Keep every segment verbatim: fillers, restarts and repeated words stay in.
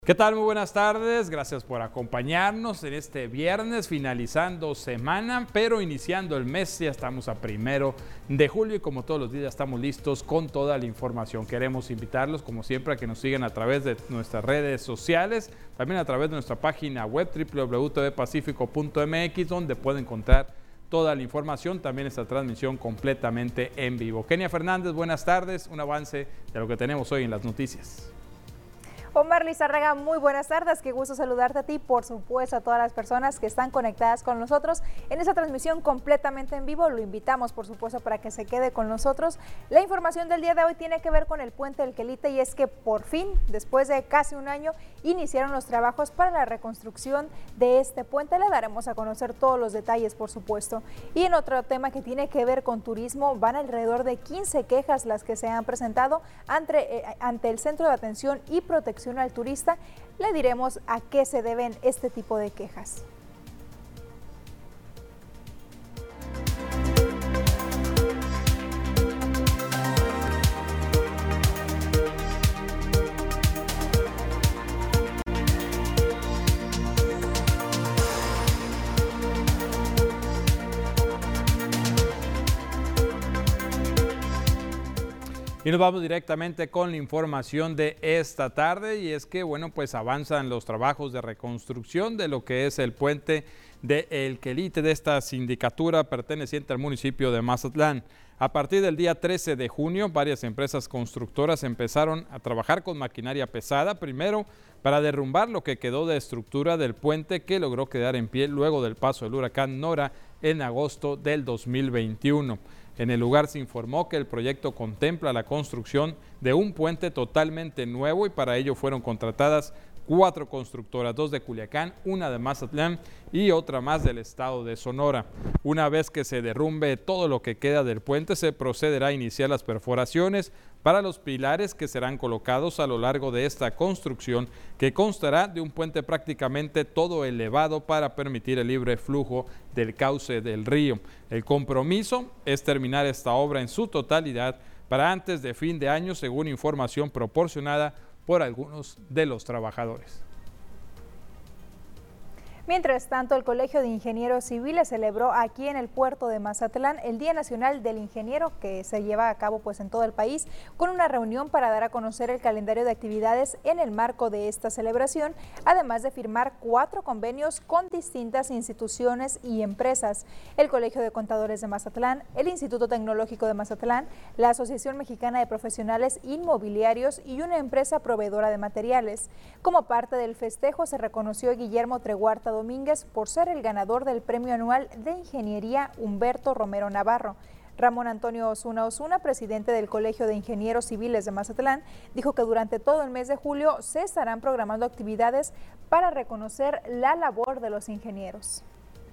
¿Qué tal? Muy buenas tardes, gracias por acompañarnos en este viernes, finalizando semana, pero iniciando el mes. Ya estamos a primero de julio y como todos los días estamos listos con toda la información. Queremos invitarlos, como siempre, a que nos sigan a través de nuestras redes sociales, también a través de nuestra página web doble u doble u doble u punto t v pacifico punto m x, donde pueden encontrar toda la información, también esta transmisión completamente en vivo. Kenia Fernández, buenas tardes, un avance de lo que tenemos hoy en las noticias. Omar Lizárraga, muy buenas tardes, qué gusto saludarte a ti, por supuesto a todas las personas que están conectadas con nosotros en esta transmisión completamente en vivo. Lo invitamos, por supuesto, para que se quede con nosotros. La información del día de hoy tiene que ver con el puente del Quelite y es que por fin, después de casi un año, iniciaron los trabajos para la reconstrucción de este puente. Le daremos a conocer todos los detalles, por supuesto. Y en otro tema que tiene que ver con turismo, van alrededor de quince quejas las que se han presentado ante, eh, ante el Centro de Atención y Protección al Turista. Le diremos a qué se deben este tipo de quejas. Y nos vamos directamente con la información de esta tarde y es que, bueno, pues avanzan los trabajos de reconstrucción de lo que es el puente de El Quelite, de esta sindicatura perteneciente al municipio de Mazatlán. A partir del día trece de junio, varias empresas constructoras empezaron a trabajar con maquinaria pesada, primero para derrumbar lo que quedó de estructura del puente que logró quedar en pie luego del paso del huracán Nora en agosto del dos mil veintiuno. En el lugar se informó que el proyecto contempla la construcción de un puente totalmente nuevo y para ello fueron contratadas cuatro constructoras, dos de Culiacán, una de Mazatlán y otra más del estado de Sonora. Una vez que se derrumbe todo lo que queda del puente, se procederá a iniciar las perforaciones para los pilares que serán colocados a lo largo de esta construcción, que constará de un puente prácticamente todo elevado para permitir el libre flujo del cauce del río. El compromiso es terminar esta obra en su totalidad para antes de fin de año, según información proporcionada por algunos de los trabajadores. Mientras tanto, el Colegio de Ingenieros Civiles celebró aquí en el puerto de Mazatlán el Día Nacional del Ingeniero, que se lleva a cabo pues en todo el país, con una reunión para dar a conocer el calendario de actividades en el marco de esta celebración, además de firmar cuatro convenios con distintas instituciones y empresas: el Colegio de Contadores de Mazatlán, el Instituto Tecnológico de Mazatlán, la Asociación Mexicana de Profesionales Inmobiliarios y una empresa proveedora de materiales. Como parte del festejo se reconoció a Guillermo Treguarta Domínguez por ser el ganador del Premio Anual de Ingeniería Humberto Romero Navarro. Ramón Antonio Osuna Osuna, presidente del Colegio de Ingenieros Civiles de Mazatlán, dijo que durante todo el mes de julio se estarán programando actividades para reconocer la labor de los ingenieros.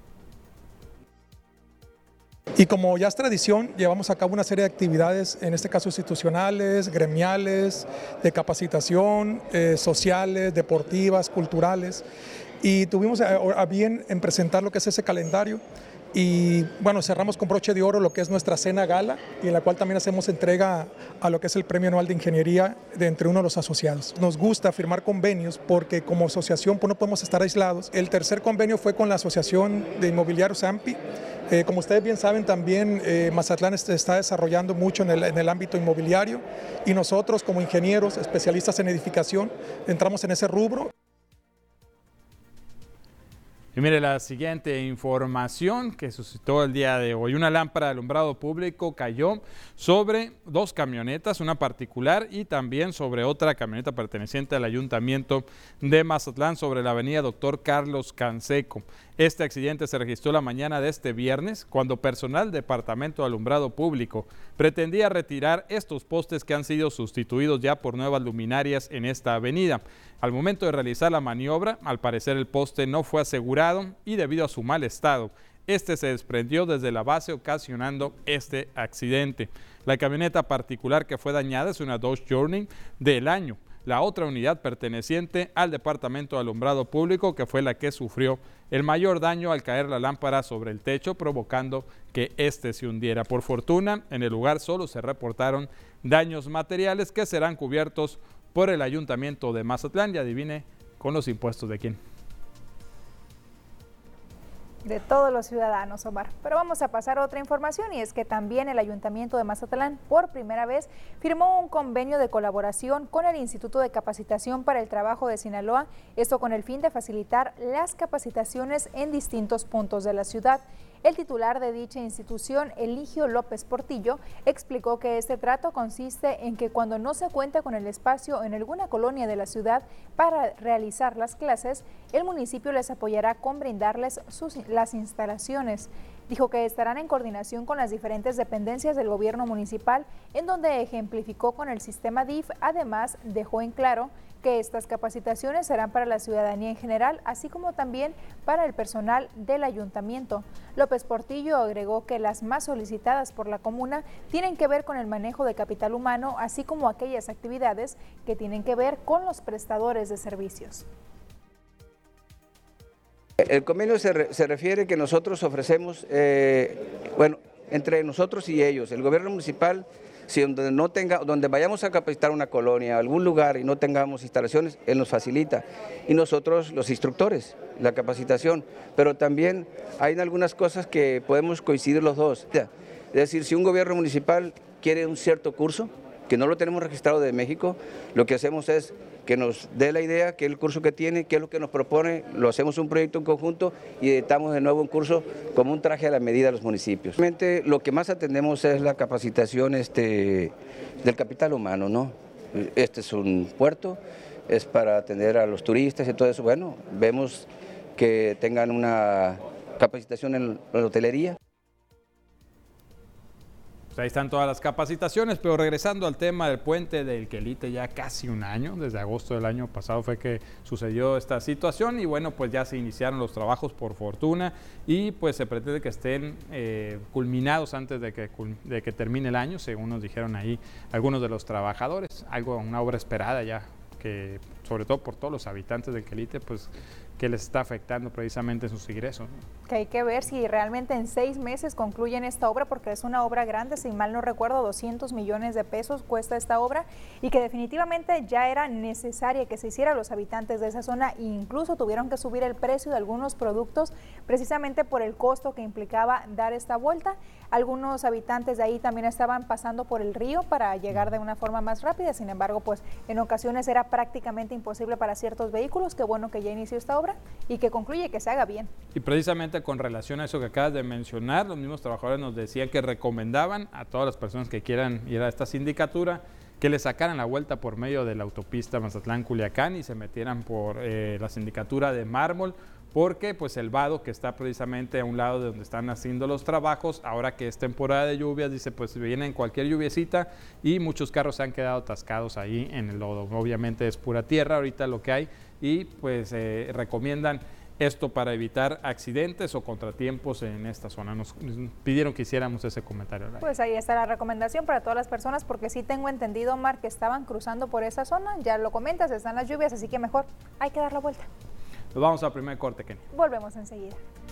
Y como ya es tradición, llevamos a cabo una serie de actividades, en este caso institucionales, gremiales, de capacitación, eh, sociales, deportivas, culturales. Y tuvimos a, a bien en presentar lo que es ese calendario y bueno, cerramos con broche de oro lo que es nuestra cena gala y en la cual también hacemos entrega a lo que es el Premio Anual de Ingeniería de entre uno de los asociados. Nos gusta firmar convenios porque como asociación pues, no podemos estar aislados. El tercer convenio fue con la Asociación de Inmobiliarios AMPI. Eh, como ustedes bien saben, también eh, Mazatlán se está desarrollando mucho en el, en el ámbito inmobiliario y nosotros como ingenieros, especialistas en edificación, entramos en ese rubro. Y mire la siguiente información que suscitó el día de hoy. Una lámpara de alumbrado público cayó sobre dos camionetas, una particular y también sobre otra camioneta perteneciente al Ayuntamiento de Mazatlán sobre la avenida Doctor Carlos Canseco. Este accidente se registró la mañana de este viernes cuando personal del Departamento de Alumbrado Público pretendía retirar estos postes que han sido sustituidos ya por nuevas luminarias en esta avenida. Al momento de realizar la maniobra, al parecer el poste no fue asegurado y debido a su mal estado, este se desprendió desde la base ocasionando este accidente. La camioneta particular que fue dañada es una Dodge Journey del año. La otra unidad perteneciente al Departamento de Alumbrado Público, que fue la que sufrió el mayor daño al caer la lámpara sobre el techo, provocando que éste se hundiera. Por fortuna, en el lugar solo se reportaron daños materiales que serán cubiertos por el Ayuntamiento de Mazatlán. Y adivine ¿Con los impuestos de quién? De todos los ciudadanos, Omar. Pero vamos a pasar a otra información, y es que también el Ayuntamiento de Mazatlán por primera vez firmó un convenio de colaboración con el Instituto de Capacitación para el Trabajo de Sinaloa, esto con el fin de facilitar las capacitaciones en distintos puntos de la ciudad. El titular de dicha institución, Eligio López Portillo, explicó que este trato consiste en que cuando no se cuenta con el espacio en alguna colonia de la ciudad para realizar las clases, el municipio les apoyará con brindarles sus, las instalaciones. Dijo que estarán en coordinación con las diferentes dependencias del gobierno municipal, en donde ejemplificó con el sistema D I F. Además, dejó en claro que estas capacitaciones serán para la ciudadanía en general, así como también para el personal del ayuntamiento. López Portillo agregó que las más solicitadas por la comuna tienen que ver con el manejo de capital humano, así como aquellas actividades que tienen que ver con los prestadores de servicios. El convenio se, re, se refiere que nosotros ofrecemos, eh, bueno, entre nosotros y ellos, el gobierno municipal, si donde, no tenga, donde vayamos a capacitar una colonia, algún lugar y no tengamos instalaciones, él nos facilita. Y nosotros, los instructores, la capacitación. Pero también hay algunas cosas que podemos coincidir los dos. Es decir, si un gobierno municipal quiere un cierto curso, que no lo tenemos registrado de México, lo que hacemos es que nos dé la idea, qué es el curso que tiene, qué es lo que nos propone, lo hacemos un proyecto en conjunto y editamos de nuevo un curso como un traje a la medida de los municipios. Realmente lo que más atendemos es la capacitación este, del capital humano, ¿no? Este es un puerto, es para atender a los turistas y todo eso. Bueno, vemos que tengan una capacitación en la hotelería. Ahí están todas las capacitaciones, pero regresando al tema del puente del Quelite, ya casi un año, desde agosto del año pasado fue que sucedió esta situación y bueno, pues ya se iniciaron los trabajos por fortuna y pues se pretende que estén eh, culminados antes de que, de que termine el año, según nos dijeron ahí algunos de los trabajadores, algo, una obra esperada ya, que sobre todo por todos los habitantes del Quelite, pues que les está afectando precisamente sus ingresos, ¿no? Que hay que ver si realmente en seis meses concluyen esta obra, porque es una obra grande, si mal no recuerdo, doscientos millones de pesos cuesta esta obra y que definitivamente ya era necesaria que se hiciera. Los habitantes de esa zona incluso tuvieron que subir el precio de algunos productos precisamente por el costo que implicaba dar esta vuelta. Algunos habitantes de ahí también estaban pasando por el río para llegar de una forma más rápida, sin embargo, pues en ocasiones era prácticamente imposible para ciertos vehículos. Qué bueno que ya inició esta obra y que concluye, que se haga bien. Y precisamente con relación a eso que acabas de mencionar, los mismos trabajadores nos decían que recomendaban a todas las personas que quieran ir a esta sindicatura que le sacaran la vuelta por medio de la autopista Mazatlán-Culiacán y se metieran por eh, la sindicatura de Mármol, porque pues el vado que está precisamente a un lado de donde están haciendo los trabajos, ahora que es temporada de lluvias, dice pues vienen cualquier lluviecita y muchos carros se han quedado atascados ahí en el lodo. Obviamente es pura tierra ahorita lo que hay y pues eh, recomiendan esto para evitar accidentes o contratiempos en esta zona. Nos pidieron que hiciéramos ese comentario. Pues ahí está la recomendación para todas las personas, porque sí tengo entendido, Omar, que estaban cruzando por esa zona, ya lo comentas, están las lluvias, así que mejor hay que dar la vuelta. Nos vamos al primer corte, Kenny. Volvemos enseguida.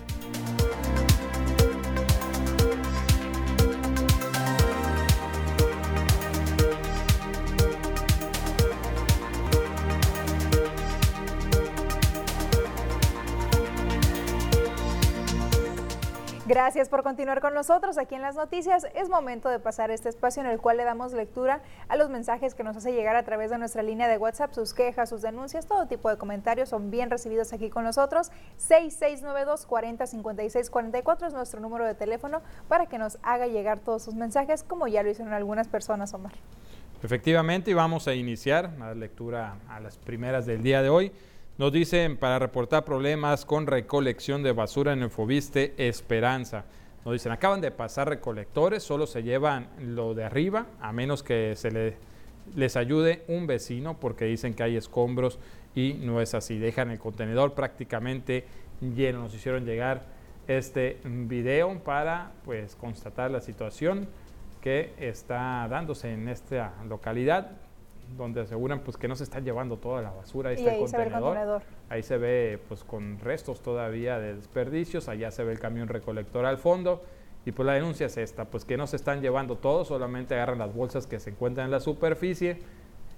Gracias por continuar con nosotros aquí en las noticias. Es momento de pasar este espacio en el cual le damos lectura a los mensajes que nos hace llegar a través de nuestra línea de WhatsApp. Sus quejas, sus denuncias, todo tipo de comentarios son bien recibidos aquí con nosotros. seis seis nueve dos, cuatro cero, cinco seis cuatro cuatro es nuestro número de teléfono para que nos haga llegar todos sus mensajes, como ya lo hicieron algunas personas, Omar. Efectivamente, y vamos a iniciar a dar lectura a las primeras del día de hoy. Nos dicen, para reportar problemas con recolección de basura en el Fobiste Esperanza. Nos dicen, acaban de pasar recolectores, solo se llevan lo de arriba, a menos que se le, les ayude un vecino, porque dicen que hay escombros y no es así. Dejan el contenedor prácticamente lleno. Nos hicieron llegar este video para pues constatar la situación que está dándose en esta localidad, donde aseguran pues que no se están llevando toda la basura. Ahí y está ahí el contenedor. se ve el contenedor. Ahí se ve pues con restos todavía de desperdicios, allá se ve el camión recolector al fondo y pues la denuncia es esta, pues que no se están llevando todo, solamente agarran las bolsas que se encuentran en la superficie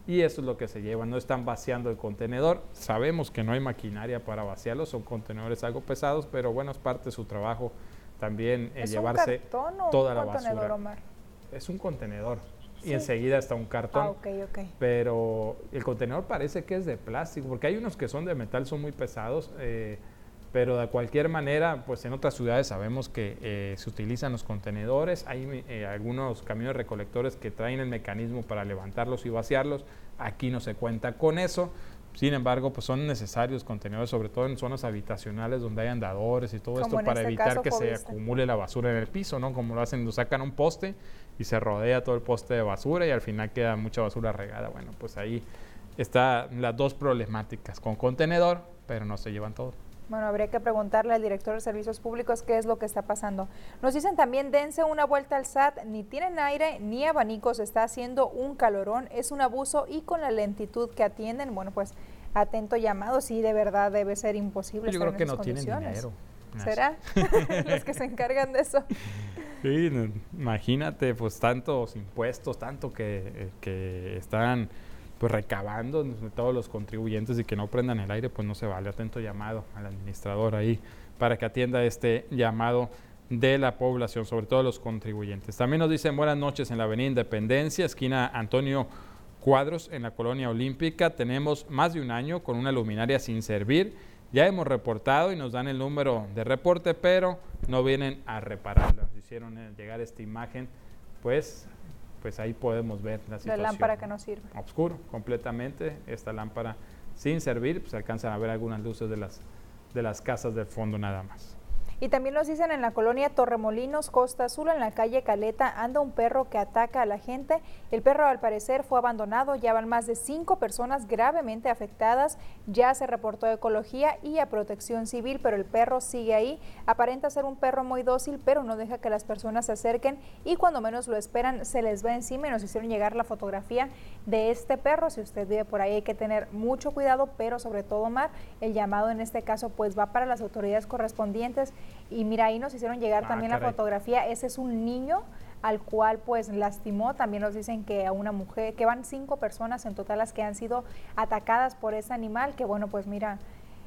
y eso es lo que se lleva, no están vaciando el contenedor. Sabemos que no hay maquinaria para vaciarlos, son contenedores algo pesados, pero bueno, es parte de su trabajo también eh, llevarse ¿Es un cartón o toda un la contenedor, basura. Omar? Es un contenedor. Sí. Y enseguida está un cartón, ah, okay, okay. pero el contenedor parece que es de plástico, porque hay unos que son de metal, son muy pesados, eh, pero de cualquier manera, pues en otras ciudades sabemos que eh, se utilizan los contenedores, hay eh, algunos camiones recolectores que traen el mecanismo para levantarlos y vaciarlos, aquí no se cuenta con eso. Sin embargo, pues son necesarios contenedores, sobre todo en zonas habitacionales donde hay andadores y todo Como esto, en para este evitar caso, que se Fobista. acumule la basura en el piso, ¿no? Como lo hacen, lo sacan un poste y se rodea todo el poste de basura y al final queda mucha basura regada. Bueno, pues ahí están las dos problemáticas, con contenedor, pero no se llevan todo. Bueno, habría que preguntarle al director de Servicios Públicos qué es lo que está pasando. Nos dicen también, dense una vuelta al S A T, ni tienen aire ni abanicos, está haciendo un calorón, es un abuso y con la lentitud que atienden, bueno, pues atento llamado, sí, de verdad debe ser imposible. Yo estar creo que en no esas tienen condiciones. dinero. ¿Será? Los que se encargan de eso. Sí, no, imagínate, pues tantos impuestos, tanto que, que están pues recabando de todos los contribuyentes y que no prendan el aire, pues no se vale. Atento llamado al administrador ahí para que atienda este llamado de la población, sobre todo los contribuyentes. También nos dicen buenas noches en la avenida Independencia, esquina Antonio Cuadros, en la colonia Olímpica. Tenemos más de un año con una luminaria sin servir. Ya hemos reportado y nos dan el número de reporte, pero no vienen a repararlo. Nos hicieron llegar esta imagen, pues... pues ahí podemos ver la situación. La lámpara que no sirve. Oscuro, completamente, esta lámpara sin servir, pues alcanzan a ver algunas luces de las, de las casas del fondo nada más. Y también nos dicen en la colonia Torremolinos, Costa Azul, en la calle Caleta, anda un perro que ataca a la gente. El perro al parecer fue abandonado, ya van más de cinco personas gravemente afectadas. Ya se reportó a Ecología y a Protección Civil, pero el perro sigue ahí. Aparenta ser un perro muy dócil, pero no deja que las personas se acerquen y cuando menos lo esperan se les va encima y nos hicieron llegar la fotografía de este perro. Si usted vive por ahí hay que tener mucho cuidado, pero sobre todo, Omar, el llamado en este caso pues va para las autoridades correspondientes. Y mira, ahí nos hicieron llegar ah, también caray. la fotografía. Ese es un niño al cual pues lastimó. También nos dicen que a una mujer, que van cinco personas en total las que han sido atacadas por ese animal, que bueno, pues mira,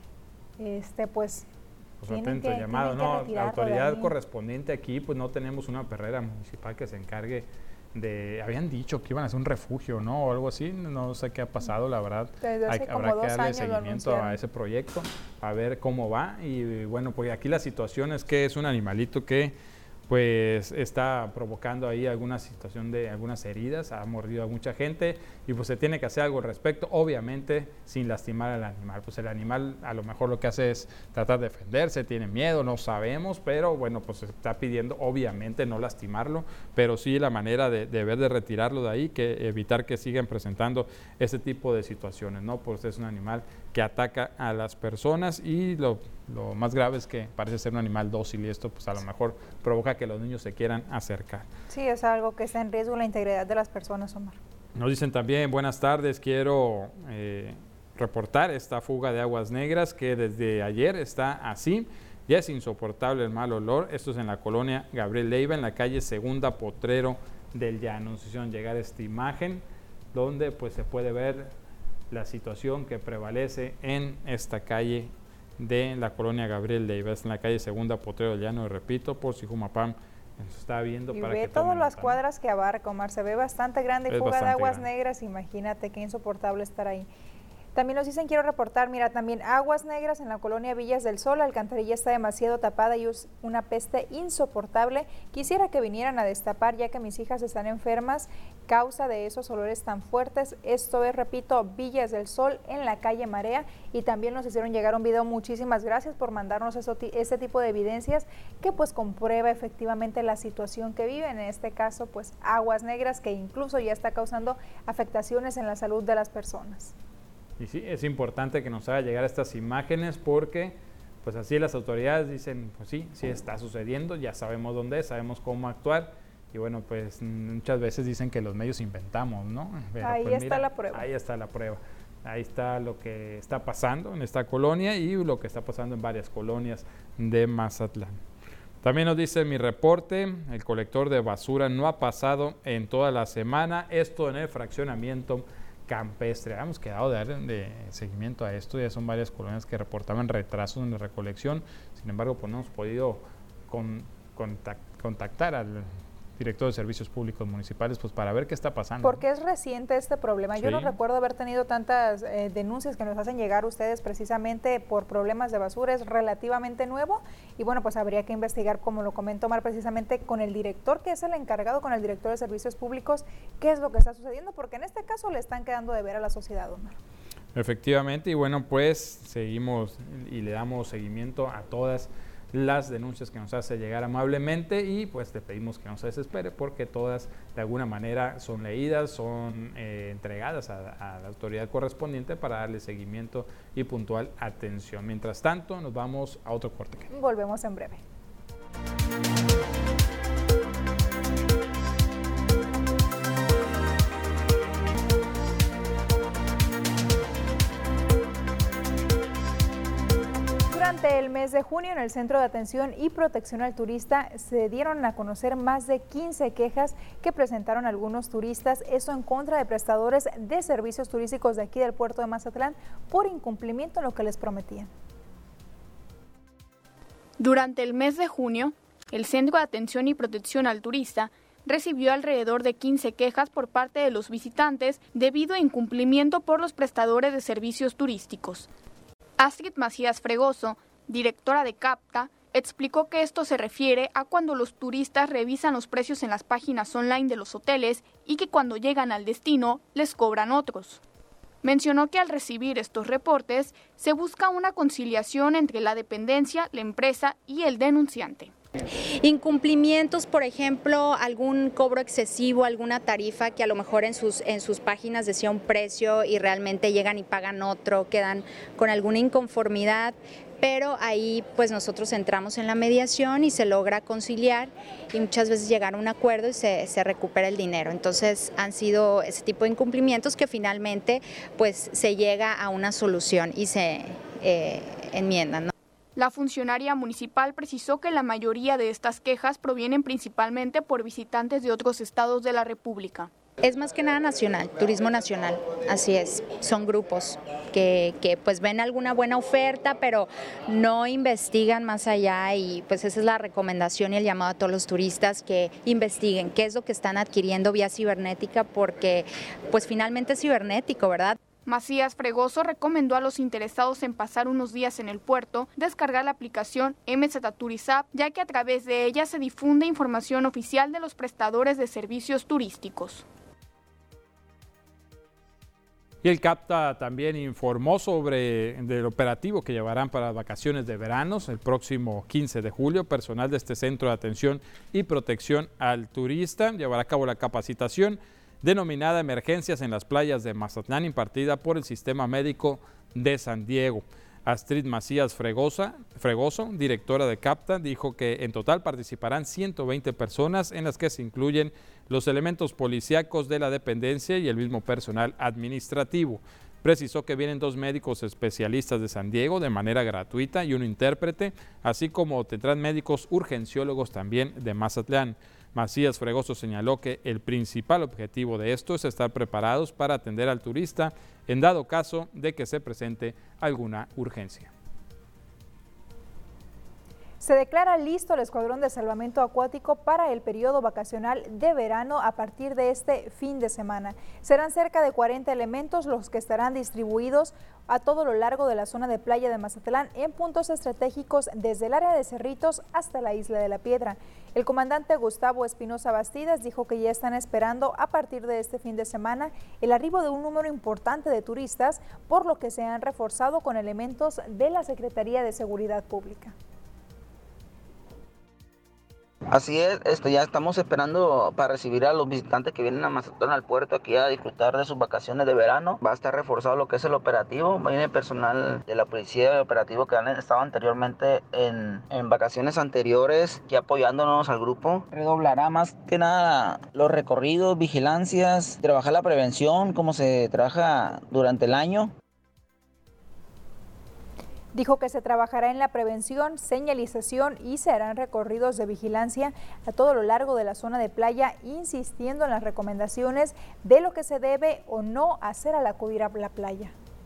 este pues, Pues tienen atento que, llamado, tienen que ¿no? La retirarlo de autoridad ahí. correspondiente aquí, pues no tenemos una perrera municipal que se encargue de, habían dicho que iban a hacer un refugio, ¿no? O algo así, no sé qué ha pasado, la verdad. Desde hace Hay, como habrá que dos darle años lo seguimiento anunciaron. a ese proyecto, a ver cómo va. Y bueno, pues aquí la situación es que es un animalito que pues está provocando ahí alguna situación de algunas heridas, ha mordido a mucha gente y pues se tiene que hacer algo al respecto, obviamente sin lastimar al animal. Pues el animal a lo mejor lo que hace es tratar de defenderse, tiene miedo, no sabemos, pero bueno, pues se está pidiendo obviamente no lastimarlo, pero sí la manera de, de ver de retirarlo de ahí, que evitar que sigan presentando ese tipo de situaciones, ¿no? Pues es un animal que ataca a las personas y lo, lo más grave es que parece ser un animal dócil y esto pues a lo mejor provoca que los niños se quieran acercar. Sí, es algo que está en riesgo la integridad de las personas, Omar. Nos dicen también, buenas tardes, quiero eh, reportar esta fuga de aguas negras que desde ayer está así, ya es insoportable el mal olor. Esto es en la colonia Gabriel Leiva, en la calle Segunda Potrero del Llano. Nos hicieron llegar esta imagen donde pues se puede ver la situación que prevalece en esta calle de la colonia Gabriel Leiva, es en la calle Segunda Potrero del Llano, y repito, por si Jumapam nos está viendo. Y para ve que todas tomen las nota, ¿no? cuadras que abarca, Omar, se ve bastante grande, Es fuga de bastante aguas grande. negras, imagínate qué insoportable estar ahí. También nos dicen, quiero reportar, mira, también aguas negras en la colonia Villas del Sol, la alcantarilla está demasiado tapada y es una peste insoportable. Quisiera que vinieran a destapar ya que mis hijas están enfermas, causa de esos olores tan fuertes. Esto es, repito, Villas del Sol en la calle Marea, y también nos hicieron llegar un video. Muchísimas gracias por mandarnos eso, este tipo de evidencias que pues comprueba efectivamente la situación que viven, en este caso pues aguas negras, que incluso ya está causando afectaciones en la salud de las personas. Y sí, es importante que nos haga llegar estas imágenes porque pues así las autoridades dicen, pues sí, sí está sucediendo, ya sabemos dónde es, sabemos cómo actuar y bueno, pues muchas veces dicen que los medios inventamos, ¿no? Pero, ahí pues, está mira, la prueba. Ahí está la prueba. Ahí está lo que está pasando en esta colonia y lo que está pasando en varias colonias de Mazatlán. También nos dice mi reporte, el colector de basura no ha pasado en toda la semana, esto en el fraccionamiento campestre. Hemos quedado de dar de seguimiento a esto, ya son varias colonias que reportaban retrasos en la recolección, sin embargo pues no hemos podido con, contact, contactar al director de Servicios Públicos Municipales pues para ver qué está pasando. Porque es reciente este problema. Yo sí. no recuerdo haber tenido tantas eh, denuncias que nos hacen llegar ustedes precisamente por problemas de basura. Es relativamente nuevo y bueno, pues habría que investigar, como lo comentó Omar, precisamente con el director, que es el encargado, con el director de Servicios Públicos, qué es lo que está sucediendo, porque en este caso le están quedando de ver a la sociedad, Omar. Efectivamente, y bueno, pues seguimos y le damos seguimiento a todas las denuncias que nos hace llegar amablemente y pues le pedimos que no se desespere porque todas de alguna manera son leídas, son eh, entregadas a, a la autoridad correspondiente para darle seguimiento y puntual atención. Mientras tanto, nos vamos a otro corte. Volvemos en breve. Durante el mes de junio, en el Centro de Atención y Protección al Turista se dieron a conocer más de quince quejas que presentaron algunos turistas, eso en contra de prestadores de servicios turísticos de aquí del puerto de Mazatlán por incumplimiento en lo que les prometían. Durante el mes de junio, el Centro de Atención y Protección al Turista recibió alrededor de quince quejas por parte de los visitantes debido a incumplimiento por los prestadores de servicios turísticos. Astrid Macías Fregoso, directora de CAPTA, explicó que esto se refiere a cuando los turistas revisan los precios en las páginas online de los hoteles y que cuando llegan al destino les cobran otros. Mencionó que al recibir estos reportes se busca una conciliación entre la dependencia, la empresa y el denunciante. Incumplimientos, por ejemplo, algún cobro excesivo, alguna tarifa que a lo mejor en sus, en sus páginas decía un precio y realmente llegan y pagan otro, quedan con alguna inconformidad, pero ahí pues nosotros entramos en la mediación y se logra conciliar y muchas veces llegar a un acuerdo y se, se recupera el dinero. Entonces han sido ese tipo de incumplimientos que finalmente pues se llega a una solución y se eh, enmiendan, ¿no? La funcionaria municipal precisó que la mayoría de estas quejas provienen principalmente por visitantes de otros estados de la República. Es más que nada nacional, turismo nacional, así es, son grupos que, que pues ven alguna buena oferta, pero no investigan más allá y pues esa es la recomendación y el llamado a todos los turistas que investiguen qué es lo que están adquiriendo vía cibernética, porque pues finalmente es cibernético, ¿verdad? Macías Fregoso recomendó a los interesados en pasar unos días en el puerto descargar la aplicación M Z Turizap, ya que a través de ella se difunde información oficial de los prestadores de servicios turísticos. Y el CAPTA también informó sobre el operativo que llevarán para las vacaciones de verano el próximo quince de julio. Personal de este Centro de Atención y Protección al Turista llevará a cabo la capacitación denominada Emergencias en las Playas de Mazatlán, impartida por el Sistema Médico de San Diego. Astrid Macías Fregosa, Fregoso, directora de CAPTA, dijo que en total participarán ciento veinte personas, en las que se incluyen los elementos policíacos de la dependencia y el mismo personal administrativo. Precisó que vienen dos médicos especialistas de San Diego de manera gratuita y un intérprete, así como tendrán médicos urgenciólogos también de Mazatlán. Macías Fregoso señaló que el principal objetivo de esto es estar preparados para atender al turista en dado caso de que se presente alguna urgencia. Se declara listo el Escuadrón de Salvamento Acuático para el periodo vacacional de verano a partir de este fin de semana. Serán cerca de cuarenta elementos los que estarán distribuidos a todo lo largo de la zona de playa de Mazatlán en puntos estratégicos desde el área de Cerritos hasta la Isla de la Piedra. El comandante Gustavo Espinosa Bastidas dijo que ya están esperando a partir de este fin de semana el arribo de un número importante de turistas, por lo que se han reforzado con elementos de la Secretaría de Seguridad Pública. Así es, esto ya estamos esperando para recibir a los visitantes que vienen a Mazatlán al puerto aquí a disfrutar de sus vacaciones de verano. Va a estar reforzado lo que es el operativo. Viene personal de la policía de operativo que han estado anteriormente en, en vacaciones anteriores y apoyándonos al grupo. Redoblará más que nada los recorridos, vigilancias, trabajar la prevención como se trabaja durante el año. Dijo que se trabajará en la prevención, señalización y se harán recorridos de vigilancia a todo lo largo de la zona de playa, insistiendo en las recomendaciones de lo que se debe o no hacer al acudir a la playa.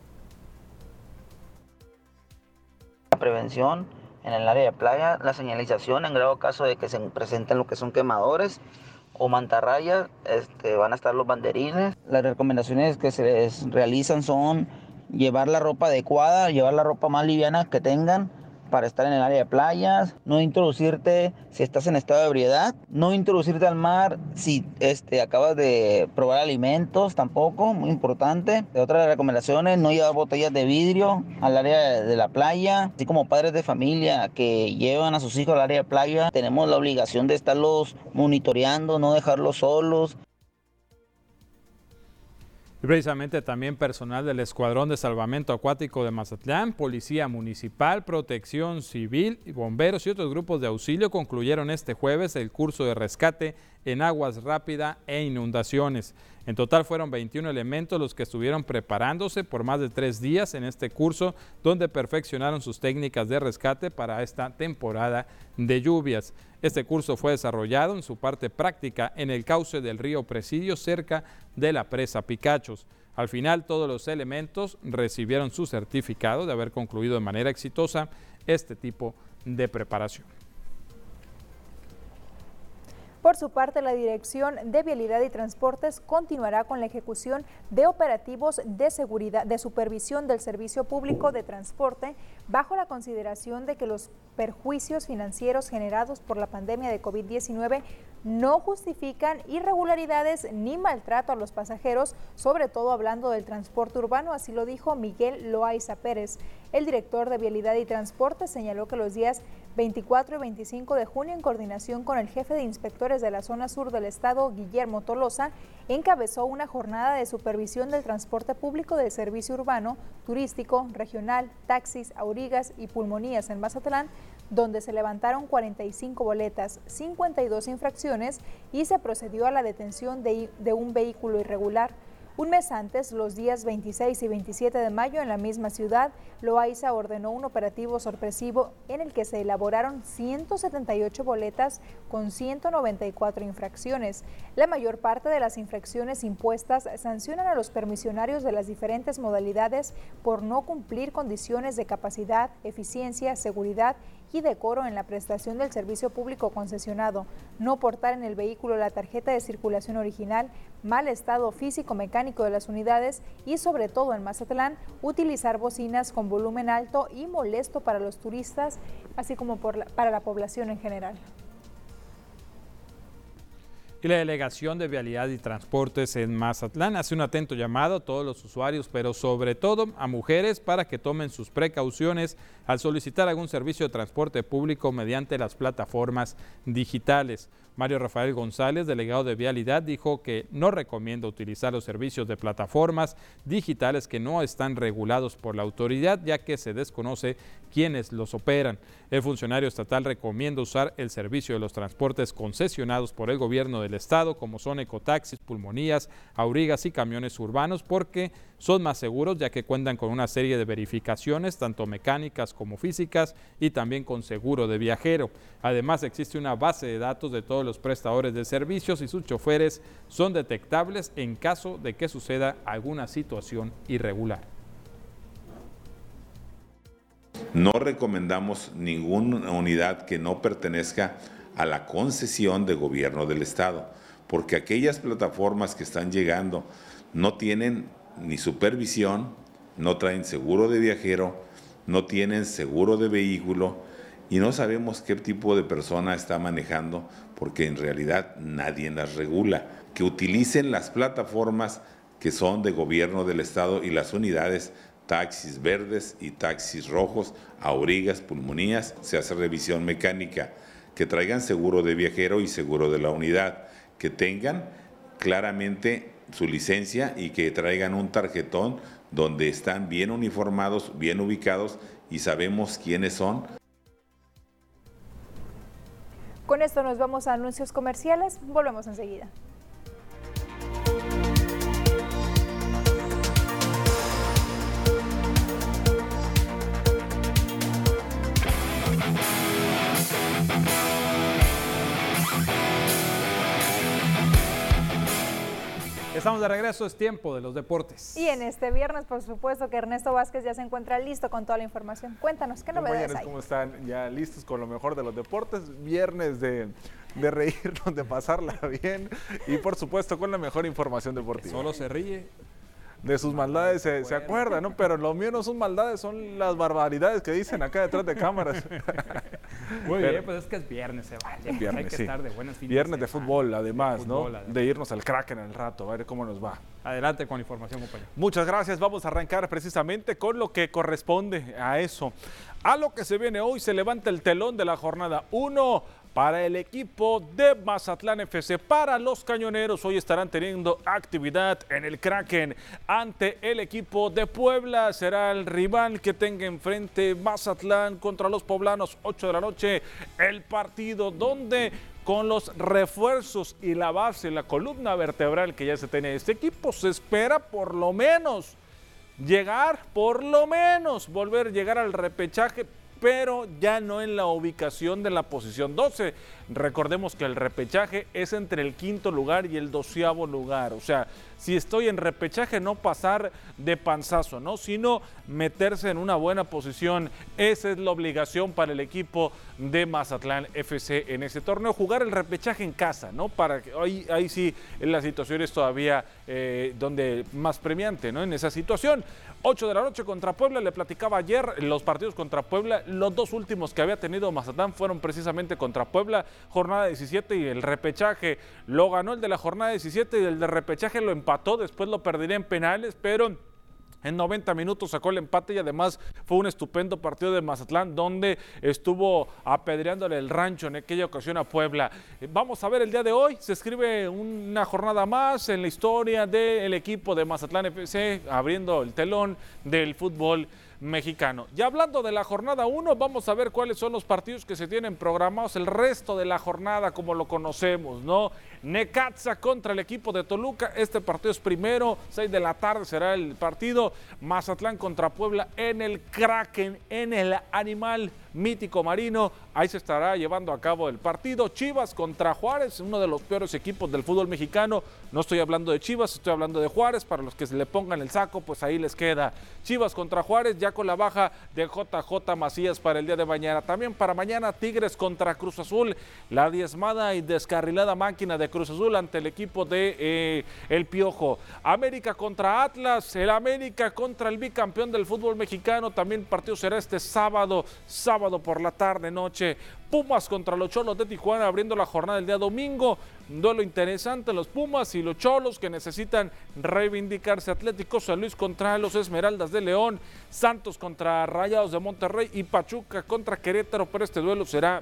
La prevención en el área de playa, la señalización en grado caso de que se presenten lo que son quemadores o mantarrayas, este, van a estar los banderines. Las recomendaciones que se les realizan son llevar la ropa adecuada, llevar la ropa más liviana que tengan para estar en el área de playas, no introducirte si estás en estado de ebriedad, no introducirte al mar si este, acabas de probar alimentos tampoco, muy importante. De otras recomendaciones, no llevar botellas de vidrio al área de, de la playa, así como padres de familia que llevan a sus hijos al área de playa, tenemos la obligación de estarlos monitoreando, no dejarlos solos. Y precisamente también personal del Escuadrón de Salvamento Acuático de Mazatlán, Policía Municipal, Protección Civil, bomberos y otros grupos de auxilio concluyeron este jueves el curso de rescate en aguas rápida e inundaciones. En total fueron veintiún elementos los que estuvieron preparándose por más de tres días en este curso, donde perfeccionaron sus técnicas de rescate para esta temporada de lluvias. Este curso fue desarrollado en su parte práctica en el cauce del río Presidio, cerca de la presa Picachos. Al final, todos los elementos recibieron su certificado de haber concluido de manera exitosa este tipo de preparación. Por su parte, la Dirección de Vialidad y Transportes continuará con la ejecución de operativos de seguridad, de supervisión del servicio público de transporte, bajo la consideración de que los perjuicios financieros generados por la pandemia de COVID diecinueve no justifican irregularidades ni maltrato a los pasajeros, sobre todo hablando del transporte urbano, así lo dijo Miguel Loaiza Pérez. El director de Vialidad y Transporte señaló que los días veinticuatro y veinticinco de junio, en coordinación con el jefe de inspectores de la zona sur del estado, Guillermo Tolosa, encabezó una jornada de supervisión del transporte público del servicio urbano, turístico, regional, taxis, aurigas y pulmonías en Mazatlán, donde se levantaron cuarenta y cinco boletas, cincuenta y dos infracciones y se procedió a la detención de, de un vehículo irregular. Un mes antes, los días veintiséis y veintisiete de mayo, en la misma ciudad, Loaiza ordenó un operativo sorpresivo en el que se elaboraron ciento setenta y ocho boletas con ciento noventa y cuatro infracciones. La mayor parte de las infracciones impuestas sancionan a los permisionarios de las diferentes modalidades por no cumplir condiciones de capacidad, eficiencia, seguridad y decoro en la prestación del servicio público concesionado, no portar en el vehículo la tarjeta de circulación original, mal estado físico-mecánico de las unidades y, sobre todo en Mazatlán, utilizar bocinas con volumen alto y molesto para los turistas, así como por la, para la población en general. Y la Delegación de Vialidad y Transportes en Mazatlán hace un atento llamado a todos los usuarios, pero sobre todo a mujeres, para que tomen sus precauciones al solicitar algún servicio de transporte público mediante las plataformas digitales. Mario Rafael González, delegado de Vialidad, dijo que no recomienda utilizar los servicios de plataformas digitales que no están regulados por la autoridad, ya que se desconoce quiénes los operan. El funcionario estatal recomienda usar el servicio de los transportes concesionados por el gobierno del estado, como son ecotaxis, pulmonías, aurigas y camiones urbanos, porque son más seguros, ya que cuentan con una serie de verificaciones, tanto mecánicas como físicas, y también con seguro de viajero. Además, existe una base de datos de todos los prestadores de servicios y sus choferes son detectables en caso de que suceda alguna situación irregular. No recomendamos ninguna unidad que no pertenezca a la concesión de gobierno del estado, porque aquellas plataformas que están llegando no tienen ni supervisión, no traen seguro de viajero, no tienen seguro de vehículo y no sabemos qué tipo de persona está manejando, porque en realidad nadie las regula. Que utilicen las plataformas que son de gobierno del estado y las unidades taxis verdes y taxis rojos, aurigas, pulmonías, se hace revisión mecánica, que traigan seguro de viajero y seguro de la unidad, que tengan claramente su licencia y que traigan un tarjetón donde están bien uniformados, bien ubicados y sabemos quiénes son. Con esto nos vamos a anuncios comerciales, volvemos enseguida. estamos de regreso, es tiempo de los deportes. Y en este viernes, por supuesto, que Ernesto Vázquez ya se encuentra listo con toda la información. Cuéntanos, ¿qué novedades hay? ¿Cómo están? Ya listos con lo mejor de los deportes. Viernes de, de reírnos, de pasarla bien y, por supuesto, con la mejor información deportiva. Solo se ríe. De sus maldades se, se acuerda, ¿no? Pero lo mío no son maldades, son las barbaridades que dicen acá detrás de cámaras. Muy Pero, bien, pues es que es viernes, se vale. Viernes, hay que sí. estar de buenas fines Viernes de, de fútbol, además, de fútbol, ¿no? además. De irnos al Kraken en el rato, a ver cómo nos va. Adelante con la información, compañero. Muchas gracias. Vamos a arrancar precisamente con lo que corresponde a eso. A lo que se viene hoy, se levanta el telón de la jornada uno. Para el equipo de Mazatlán F C, para los cañoneros, hoy estarán teniendo actividad en el Kraken ante el equipo de Puebla. Será el rival que tenga enfrente Mazatlán contra los poblanos, ocho de la noche, el partido donde con los refuerzos y la base, la columna vertebral que ya se tiene este equipo, se espera por lo menos llegar, por lo menos volver a llegar al repechaje, pero ya no en la ubicación de la posición doce. Recordemos que el repechaje es entre el quinto lugar y el doceavo lugar. O sea, si estoy en repechaje, no pasar de panzazo, ¿no? Sino meterse en una buena posición. Esa es la obligación para el equipo de Mazatlán F C en ese torneo. Jugar el repechaje en casa, ¿no? Para que ahí, ahí sí la situación es todavía eh, donde más premiante, ¿no? En esa situación. ocho de la noche contra Puebla, le platicaba ayer, los partidos contra Puebla, los dos últimos que había tenido Mazatlán fueron precisamente contra Puebla, jornada diecisiete, y el repechaje lo ganó el de la jornada diecisiete y el de repechaje lo empató, después lo perdería en penales, pero en noventa minutos sacó el empate y además fue un estupendo partido de Mazatlán donde estuvo apedreándole el rancho en aquella ocasión a Puebla. Vamos a ver el día de hoy, se escribe una jornada más en la historia del equipo de Mazatlán F C, abriendo el telón del fútbol mexicano. Ya hablando de la jornada uno, vamos a ver cuáles son los partidos que se tienen programados el resto de la jornada como lo conocemos, ¿no? Necaxa contra el equipo de Toluca, este partido es primero, seis de la tarde será el partido. Mazatlán contra Puebla en el Kraken, en el animal mítico marino, ahí se estará llevando a cabo el partido. Chivas contra Juárez, uno de los peores equipos del fútbol mexicano, no estoy hablando de Chivas, estoy hablando de Juárez, para los que se le pongan el saco, pues ahí les queda. Chivas contra Juárez, ya con la baja de J J Macías para el día de mañana. También para mañana, Tigres contra Cruz Azul, la diezmada y descarrilada máquina de Cruz Azul ante el equipo de eh, El Piojo. América contra Atlas, el América contra el bicampeón del fútbol mexicano, también el partido será este sábado, sábado por la tarde, noche. Pumas contra los Cholos de Tijuana, abriendo la jornada del día domingo. Un duelo interesante, los Pumas y los Cholos que necesitan reivindicarse. Atlético San Luis contra los Esmeraldas de León, Santos contra Rayados de Monterrey y Pachuca contra Querétaro, pero este duelo será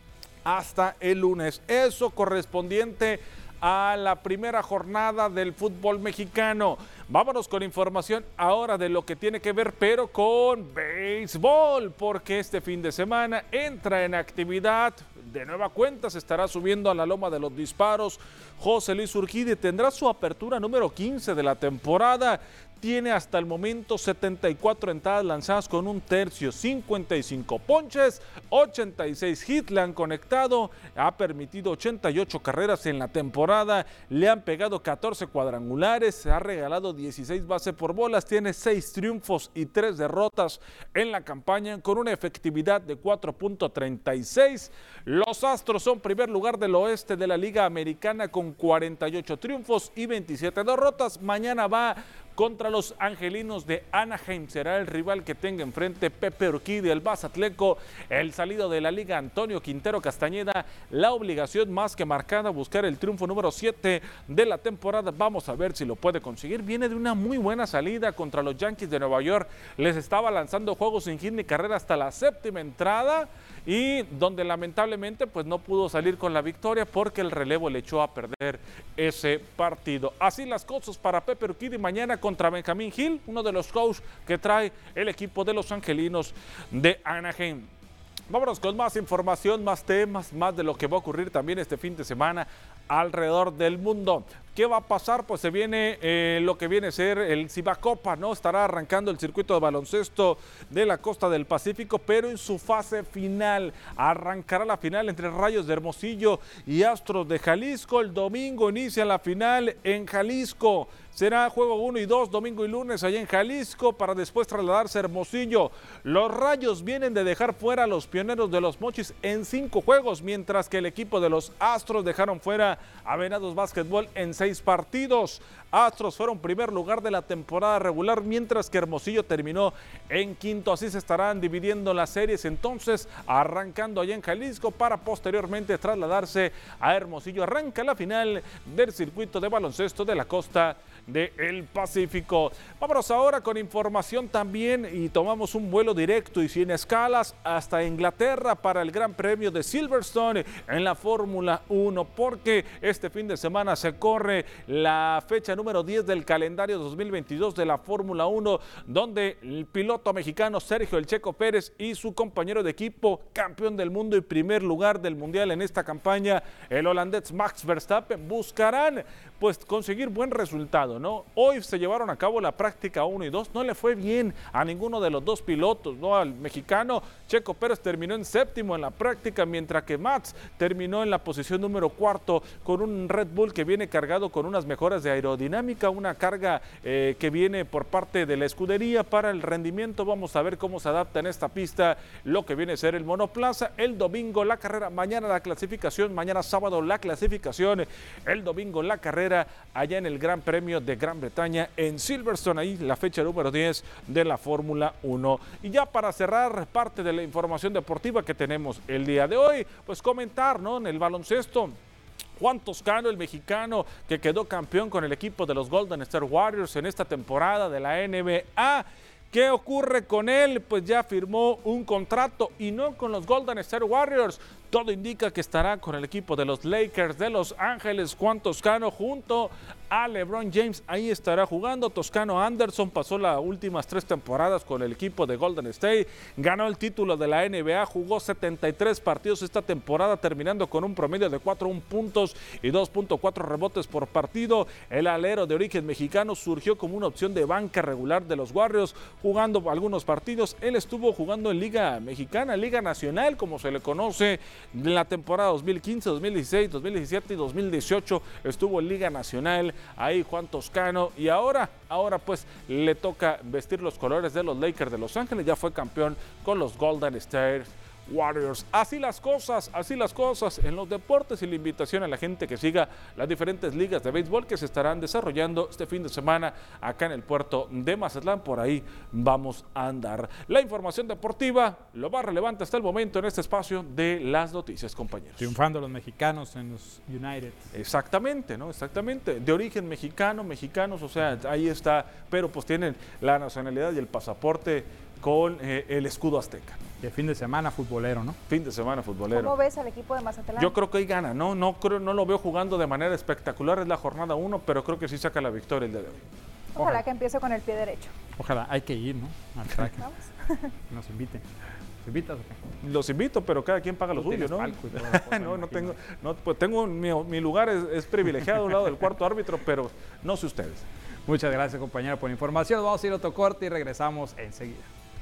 hasta el lunes. Eso correspondiente a la primera jornada del fútbol mexicano. Vámonos con información ahora de lo que tiene que ver, pero con béisbol, porque este fin de semana entra en actividad de nueva cuenta, se estará subiendo a la loma de los disparos José Luis Urquidi, tendrá su apertura número quince de la temporada. Tiene hasta el momento setenta y cuatro entradas lanzadas con un tercio, cincuenta y cinco ponches, ochenta y seis hits le han conectado, ha permitido ochenta y ocho carreras en la temporada, le han pegado catorce cuadrangulares, se ha regalado dieciséis bases por bolas, tiene seis triunfos y tres derrotas en la campaña con una efectividad de cuatro punto treinta y seis. Los Astros son primer lugar del oeste de la Liga Americana con cuarenta y ocho triunfos y veintisiete derrotas. Mañana va contra los Angelinos de Anaheim, será el rival que tenga enfrente Pepe Urquidi, el Mazatleco, el salido de la liga Antonio Quintero Castañeda, la obligación más que marcada, buscar el triunfo número siete de la temporada. Vamos a ver si lo puede conseguir, viene de una muy buena salida contra los Yankees de Nueva York, les estaba lanzando juegos sin hit ni carrera hasta la séptima entrada, y donde lamentablemente pues no pudo salir con la victoria porque el relevo le echó a perder ese partido. Así las cosas para Pepe Urquidi mañana contra Benjamín Gil, uno de los coaches que trae el equipo de los Angelinos de Anaheim. Vámonos con más información, más temas, más de lo que va a ocurrir también este fin de semana. alrededor del mundo. ¿Qué va a pasar? Pues se viene eh, lo que viene a ser el Cibacopa, ¿no? Estará arrancando el circuito de baloncesto de la costa del Pacífico, pero en su fase final. Arrancará la final entre Rayos de Hermosillo y Astros de Jalisco. El domingo inicia la final en Jalisco. Será juego uno y dos, domingo y lunes allá en Jalisco, para después trasladarse a Hermosillo. Los Rayos vienen de dejar fuera a los Pioneros de los Mochis en cinco juegos, mientras que el equipo de los Astros dejaron fuera a Venados Básquetbol en seis partidos. Astros fueron primer lugar de la temporada regular, mientras que Hermosillo terminó en quinto. Así se estarán dividiendo las series, entonces arrancando allá en Jalisco para posteriormente trasladarse a Hermosillo. Arranca la final del circuito de baloncesto de la costa del Pacífico. Vámonos ahora con información también y tomamos un vuelo directo y sin escalas hasta Inglaterra para el Gran Premio de Silverstone en la Fórmula uno, porque este fin de semana se corre la fecha número diez del calendario dos mil veintidós de la Fórmula uno, donde el piloto mexicano Sergio El Checo Pérez y su compañero de equipo, campeón del mundo y primer lugar del mundial en esta campaña, el holandés Max Verstappen, buscarán pues conseguir buen resultado, ¿no? Hoy se llevaron a cabo la práctica uno y dos, no le fue bien a ninguno de los dos pilotos, ¿no? Al mexicano Checo Pérez terminó en séptimo en la práctica, mientras que Max terminó en la posición número cuarto con un Red Bull que viene cargado con unas mejoras de aerodinámica, una carga eh, que viene por parte de la escudería para el rendimiento. Vamos a ver cómo se adapta en esta pista lo que viene a ser el monoplaza. El domingo la carrera, mañana la clasificación, mañana sábado la clasificación, el domingo la carrera allá en el Gran Premio de Gran Bretaña en Silverstone, ahí la fecha número diez de la Fórmula uno. Y ya para cerrar parte de la información deportiva que tenemos el día de hoy, pues comentar, ¿no? En el baloncesto, Juan Toscano, el mexicano que quedó campeón con el equipo de los Golden State Warriors en esta temporada de la N B A. ¿Qué ocurre con él? Pues ya firmó un contrato y no con los Golden State Warriors. Todo indica que estará con el equipo de los Lakers de Los Ángeles. Juan Toscano junto a LeBron James, ahí estará jugando. Toscano Anderson pasó las últimas tres temporadas con el equipo de Golden State, ganó el título de la N B A, jugó setenta y tres partidos esta temporada, terminando con un promedio de cuatro punto uno puntos y dos punto cuatro rebotes por partido. El alero de origen mexicano surgió como una opción de banca regular de los Warriors, jugando algunos partidos. Él estuvo jugando en Liga Mexicana, Liga Nacional, como se le conoce, en la temporada dos mil quince, dos mil dieciséis, dos mil diecisiete y dos mil dieciocho estuvo en Liga Nacional, ahí Juan Toscano, y ahora, ahora pues le toca vestir los colores de los Lakers de Los Ángeles, ya fue campeón con los Golden State Warriors. Así las cosas, así las cosas en los deportes, y la invitación a la gente que siga las diferentes ligas de béisbol que se estarán desarrollando este fin de semana acá en el puerto de Mazatlán. Por ahí vamos a andar. La información deportiva, lo más relevante hasta el momento en este espacio de las noticias, compañeros. Triunfando los mexicanos en los United. Exactamente, ¿no? Exactamente. De origen mexicano, mexicanos, o sea, ahí está, pero pues tienen la nacionalidad y el pasaporte con eh, el escudo azteca. Y el fin de semana futbolero, ¿no? Fin de semana futbolero. ¿Cómo ves al equipo de Mazatlán? Yo creo que ahí gana, ¿no? No, creo, no lo veo jugando de manera espectacular, es la jornada uno, pero creo que sí saca la victoria el día de hoy. Ojalá, Ojalá que empiece con el pie derecho. Ojalá, hay que ir, ¿no? Al track. Vamos. Nos inviten. ¿Los invitas o qué? Los invito, pero cada quien paga lo suyo, ¿no? Cosa, no, no tengo, no, pues tengo mi, mi lugar es, es privilegiado a un lado del cuarto árbitro, pero no sé ustedes. Muchas gracias, compañero, por la información. Vamos a ir a otro corte y regresamos enseguida.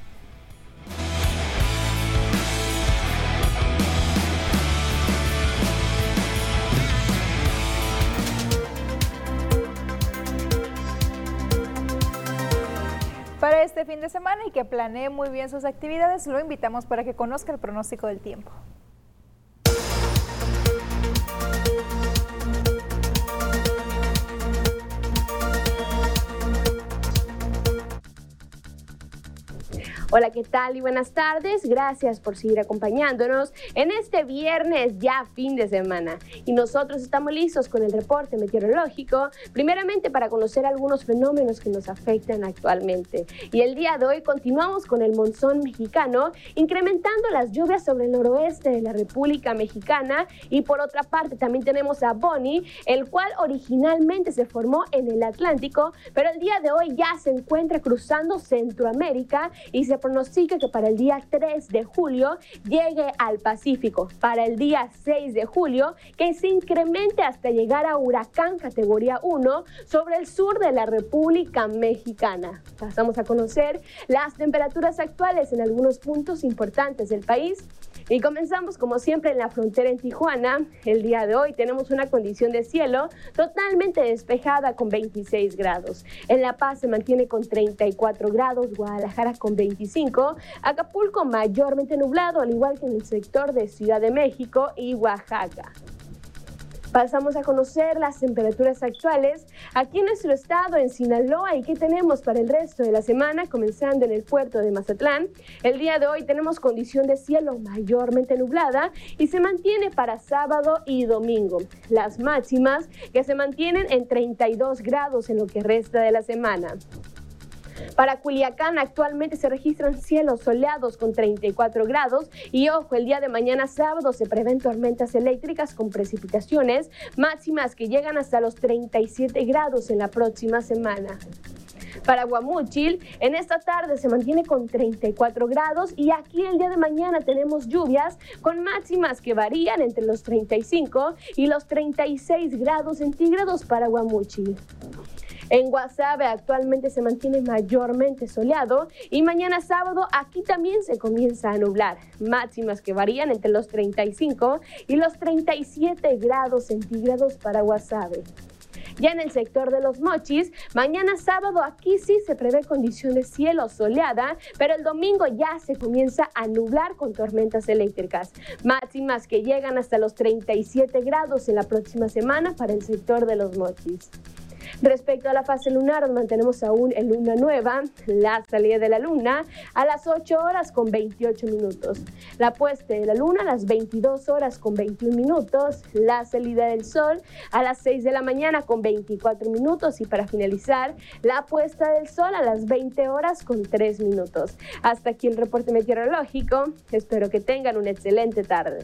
Para este fin de semana y que planee muy bien sus actividades, lo invitamos para que conozca el pronóstico del tiempo. Hola, ¿qué tal y buenas tardes? Gracias por seguir acompañándonos en este viernes ya fin de semana. Y nosotros estamos listos con el reporte meteorológico, primeramente para conocer algunos fenómenos que nos afectan actualmente. Y el día de hoy continuamos con el monzón mexicano, incrementando las lluvias sobre el noroeste de la República Mexicana. Y por otra parte también tenemos a Bonnie, el cual originalmente se formó en el Atlántico, pero el día de hoy ya se encuentra cruzando Centroamérica y se pronostica que para el día tres de julio llegue al Pacífico, para el día seis de julio que se incremente hasta llegar a huracán categoría uno sobre el sur de la República Mexicana. Pasamos a conocer las temperaturas actuales en algunos puntos importantes del país. Y comenzamos como siempre en la frontera en Tijuana. El día de hoy tenemos una condición de cielo totalmente despejada con veintiséis grados. En La Paz se mantiene con treinta y cuatro grados, Guadalajara con veinticinco, Acapulco mayormente nublado, al igual que en el sector de Ciudad de México y Oaxaca. Pasamos a conocer las temperaturas actuales aquí en nuestro estado, en Sinaloa, y qué tenemos para el resto de la semana, comenzando en el puerto de Mazatlán. El día de hoy tenemos condición de cielo mayormente nublada y se mantiene para sábado y domingo. Las máximas que se mantienen en treinta y dos grados en lo que resta de la semana. Para Culiacán actualmente se registran cielos soleados con treinta y cuatro grados y ojo, el día de mañana sábado se prevén tormentas eléctricas con precipitaciones máximas que llegan hasta los treinta y siete grados en la próxima semana. Para Guamúchil, en esta tarde se mantiene con treinta y cuatro grados y aquí el día de mañana tenemos lluvias con máximas que varían entre los treinta y cinco y los treinta y seis grados centígrados para Guamúchil. En Guasave actualmente se mantiene mayormente soleado y mañana sábado aquí también se comienza a nublar, máximas que varían entre los treinta y cinco y los treinta y siete grados centígrados para Guasave. Ya en el sector de Los Mochis, mañana sábado aquí sí se prevé condición de cielo soleada, pero el domingo ya se comienza a nublar con tormentas eléctricas, máximas que llegan hasta los treinta y siete grados en la próxima semana para el sector de Los Mochis. Respecto a la fase lunar, mantenemos aún en luna nueva, la salida de la luna a las ocho horas con veintiocho minutos, la puesta de la luna a las veintidós horas con veintiún minutos, la salida del sol a las seis de la mañana con veinticuatro minutos y para finalizar, la puesta del sol a las veinte horas con tres minutos. Hasta aquí el reporte meteorológico, espero que tengan una excelente tarde.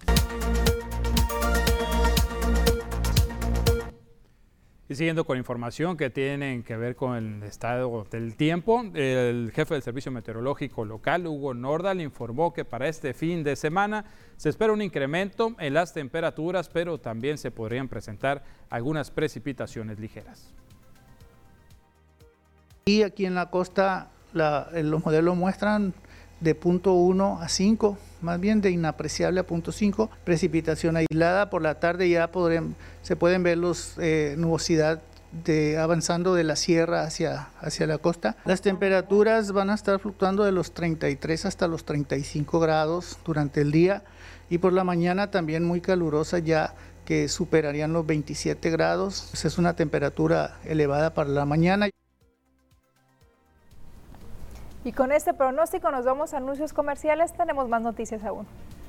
Y siguiendo con información que tienen que ver con el estado del tiempo, el jefe del Servicio Meteorológico Local, Hugo Nordal, informó que para este fin de semana se espera un incremento en las temperaturas, pero también se podrían presentar algunas precipitaciones ligeras. Y aquí en la costa la, los modelos muestran de punto uno a cinco, más bien de inapreciable a punto cinco, precipitación aislada. Por la tarde ya podrán, se pueden ver los eh, nubosidad de, avanzando de la sierra hacia, hacia la costa. Las temperaturas van a estar fluctuando de los treinta y tres hasta los treinta y cinco grados durante el día y por la mañana también muy calurosa ya que superarían los veintisiete grados. Pues es una temperatura elevada para la mañana. Y con este pronóstico nos vamos a anuncios comerciales, tenemos más noticias aún.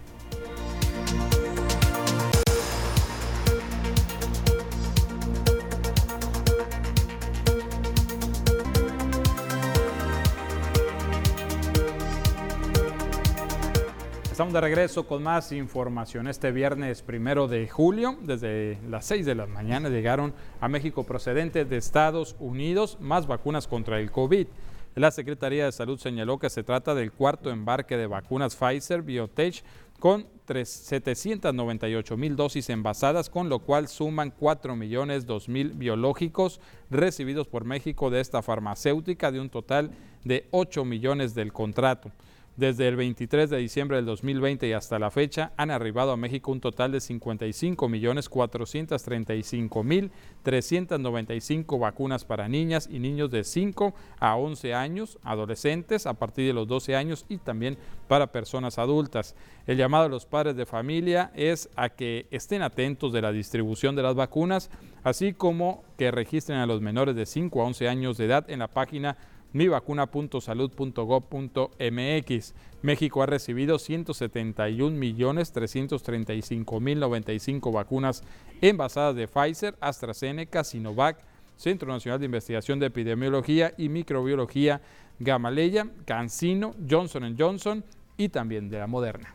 Estamos de regreso con más información. Este viernes primero de julio, desde las seis de la mañana, llegaron a México procedentes de Estados Unidos más vacunas contra el COVID. La Secretaría de Salud señaló que se trata del cuarto embarque de vacunas Pfizer-BioNTech con setecientas noventa y ocho mil dosis envasadas, con lo cual suman cuatro millones dos mil biológicos recibidos por México de esta farmacéutica de un total de ocho millones del contrato. Desde el veintitrés de diciembre del dos mil veinte y hasta la fecha han arribado a México un total de cincuenta y cinco millones cuatrocientos treinta y cinco mil trescientas noventa y cinco vacunas para niñas y niños de cinco a once años, adolescentes a partir de los doce años y también para personas adultas. El llamado a los padres de familia es a que estén atentos de la distribución de las vacunas, así como que registren a los menores de cinco a once años de edad en la página mi vacuna punto salud punto gob punto mx. México ha recibido ciento setenta y un millones trescientos treinta y cinco mil noventa y cinco vacunas envasadas de Pfizer, AstraZeneca, Sinovac, Centro Nacional de Investigación de Epidemiología y Microbiología, Gamaleya, CanSino, Johnson and Johnson y también de la Moderna.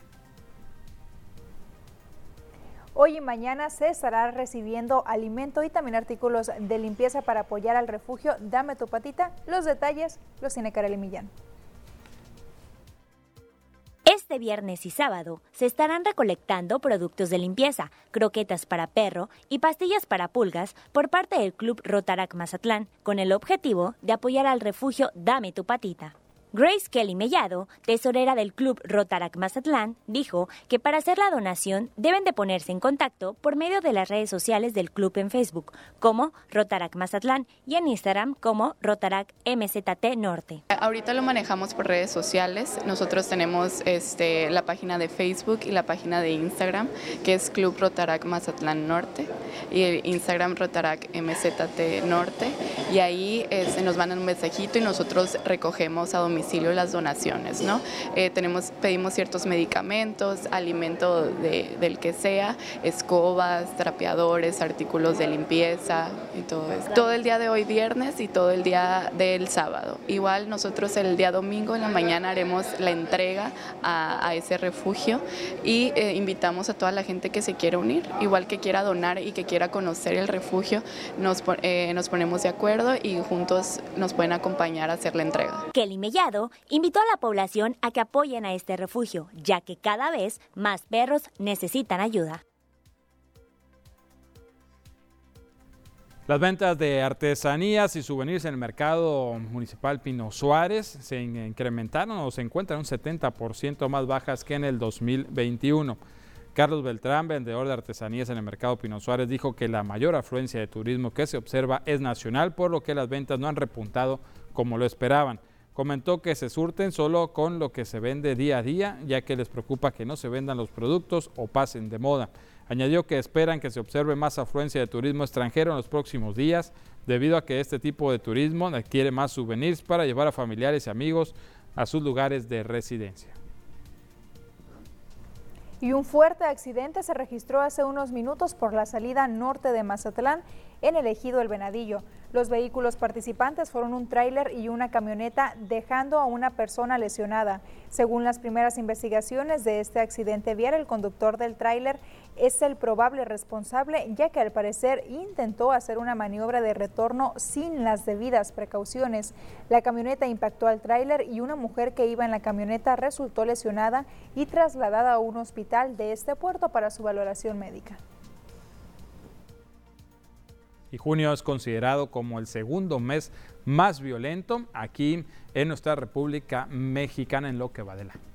Hoy y mañana se estará recibiendo alimento y también artículos de limpieza para apoyar al refugio Dame tu Patita. Los detalles los tiene Kareli Millán. este viernes y sábado se estarán recolectando productos de limpieza, croquetas para perro y pastillas para pulgas por parte del Club Rotaract Mazatlán, con el objetivo de apoyar al refugio Dame tu Patita. Grace Kelly Mellado, tesorera del Club Rotaract Mazatlán, dijo que para hacer la donación deben de ponerse en contacto por medio de las redes sociales del club en Facebook, como Rotaract Mazatlán, y en Instagram como Rotaract M Z T Norte. Ahorita lo manejamos por redes sociales. Nosotros tenemos este, la página de Facebook y la página de Instagram, que es Club Rotaract Mazatlán Norte, y el Instagram Rotaract M Z T Norte, y ahí este, nos mandan un mensajito y nosotros recogemos a domicilio las donaciones, ¿no? Eh, tenemos, pedimos ciertos medicamentos, alimento de, del que sea, escobas, trapeadores, artículos de limpieza y todo eso. Todo el día de hoy viernes y todo el día del sábado. Igual nosotros el día domingo en la mañana haremos la entrega a, a ese refugio y eh, invitamos a toda la gente que se quiera unir, igual que quiera donar y que quiera conocer el refugio, nos, eh, nos ponemos de acuerdo y juntos nos pueden acompañar a hacer la entrega. Kelly Mellado invitó a la población a que apoyen a este refugio, ya que cada vez más perros necesitan ayuda. Las ventas de artesanías y souvenirs en el mercado municipal Pino Suárez se incrementaron o se encuentran un setenta por ciento más bajas que en el dos mil veintiuno. Carlos Beltrán, vendedor de artesanías en el mercado Pino Suárez, dijo que la mayor afluencia de turismo que se observa es nacional, por lo que las ventas no han repuntado como lo esperaban. Comentó que se surten solo con lo que se vende día a día, ya que les preocupa que no se vendan los productos o pasen de moda. Añadió que esperan que se observe más afluencia de turismo extranjero en los próximos días, debido a que este tipo de turismo adquiere más souvenirs para llevar a familiares y amigos a sus lugares de residencia. Y un fuerte accidente se registró hace unos minutos por la salida norte de Mazatlán en el ejido El Venadillo. Los vehículos participantes fueron un tráiler y una camioneta, dejando a una persona lesionada. Según las primeras investigaciones de este accidente vial, el conductor del tráiler es el probable responsable, ya que al parecer intentó hacer una maniobra de retorno sin las debidas precauciones. La camioneta impactó al tráiler y una mujer que iba en la camioneta resultó lesionada y trasladada a un hospital de este puerto para su valoración médica. Y junio es considerado como el segundo mes más violento aquí en nuestra República Mexicana en lo que va del año.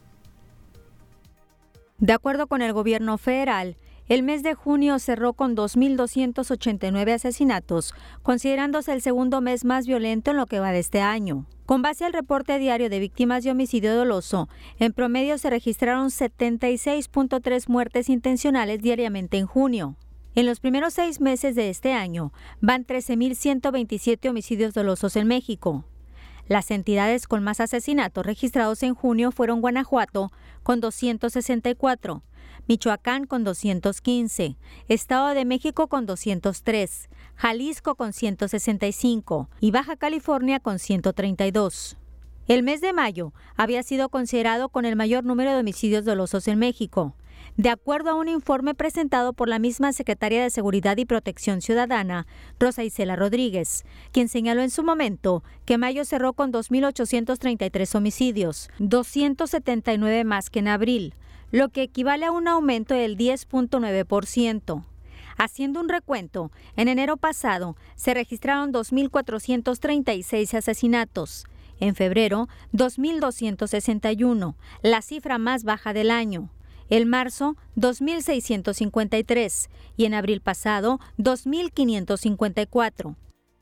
De acuerdo con el gobierno federal, el mes de junio cerró con dos mil doscientos ochenta y nueve asesinatos, considerándose el segundo mes más violento en lo que va de este año. Con base al reporte diario de víctimas de homicidio doloso, en promedio se registraron setenta y seis punto tres muertes intencionales diariamente en junio. En los primeros seis meses de este año, van trece mil ciento veintisiete homicidios dolosos en México. Las entidades con más asesinatos registrados en junio fueron Guanajuato, con doscientos sesenta y cuatro, Michoacán con doscientos quince, Estado de México con doscientos tres, Jalisco con ciento sesenta y cinco y Baja California con ciento treinta y dos. El mes de mayo había sido considerado con el mayor número de homicidios dolosos en México. De acuerdo a un informe presentado por la misma Secretaría de Seguridad y Protección Ciudadana, Rosa Isela Rodríguez, quien señaló en su momento que mayo cerró con dos mil ochocientos treinta y tres homicidios, doscientos setenta y nueve más que en abril, lo que equivale a un aumento del diez punto nueve por ciento. Haciendo un recuento, en enero pasado se registraron dos mil cuatrocientos treinta y seis asesinatos. En febrero, dos mil doscientos sesenta y uno, la cifra más baja del año. En marzo, dos mil seiscientos cincuenta y tres y en abril pasado, dos mil quinientos cincuenta y cuatro.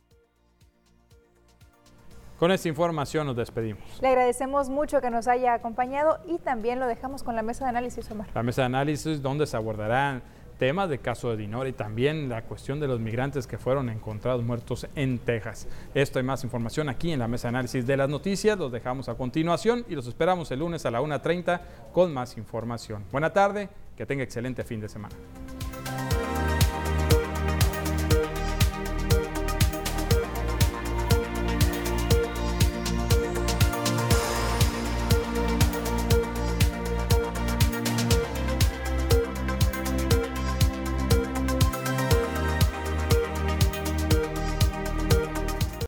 Con esta información nos despedimos. Le agradecemos mucho que nos haya acompañado y también lo dejamos con la mesa de análisis, Omar. La mesa de análisis donde se abordarán temas de caso de Dinora y también la cuestión de los migrantes que fueron encontrados muertos en Texas. Esto y más información aquí en la mesa de análisis de las noticias. Los dejamos a continuación y los esperamos el lunes a la una treinta con más información. Buena tarde, que tenga excelente fin de semana.